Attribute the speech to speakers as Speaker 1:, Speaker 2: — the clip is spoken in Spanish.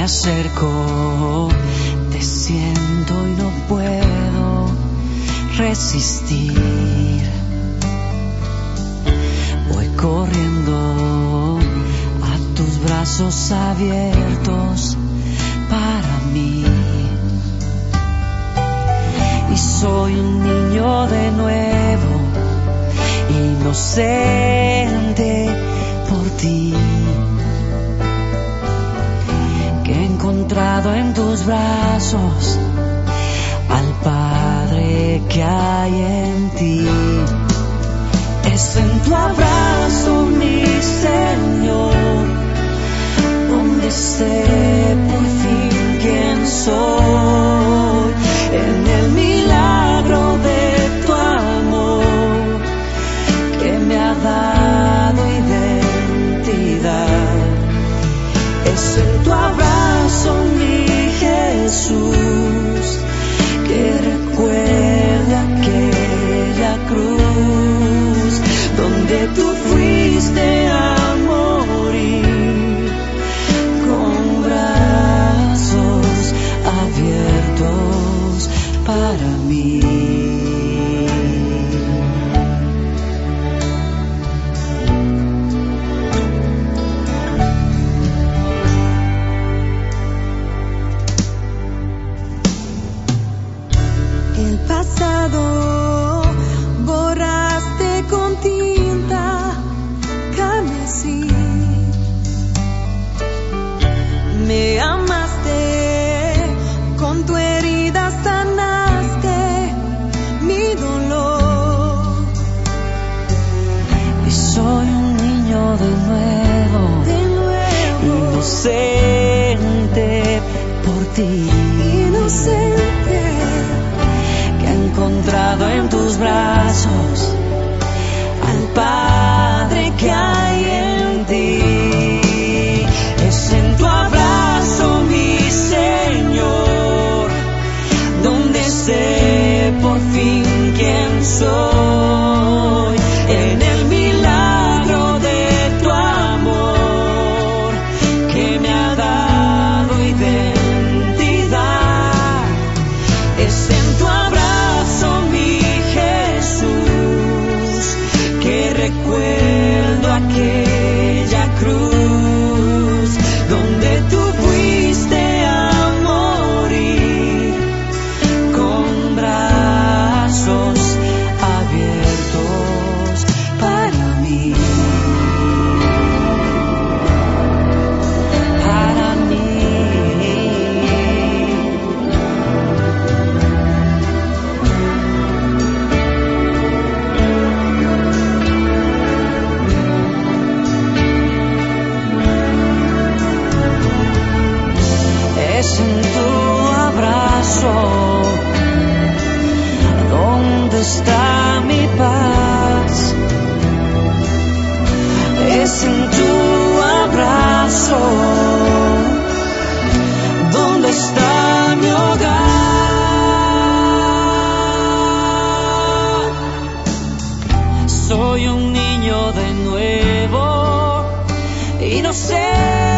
Speaker 1: acerco, te siento y no puedo resistir. Voy corriendo a tus brazos abiertos para mí. Y soy un niño de nuevo, inocente por ti, que he encontrado en tus brazos al Padre que hay en ti. Es en tu abrazo, mi Señor, donde sé por fin quién soy, en el milagro de tu amor que me ha dado identidad. Es en tu abrazo, mi Jesús, que recuerda aquella cruz donde tú fuiste a morir, con brazos abiertos para mí.
Speaker 2: El pasado borraste con tinta carmesí. Me amaste, con tu herida sanaste mi dolor.
Speaker 1: Y soy un niño de nuevo, inocente por ti,
Speaker 2: inocente,
Speaker 1: que he encontrado en tus brazos al Padre que hay en ti. Es en tu abrazo, mi Señor, donde sé por fin quién soy, en el milagro de tu amor que me ha dado identidad. Es en tu abrazo, mi Jesús, que recuerdo aquella cruz donde tú fuiste a morir, con brazos abiertos para mí, para mí. Es en tu abrazo donde está mi paz. Es en tu abrazo donde está mi hogar. Soy un niño de nuevo, inocente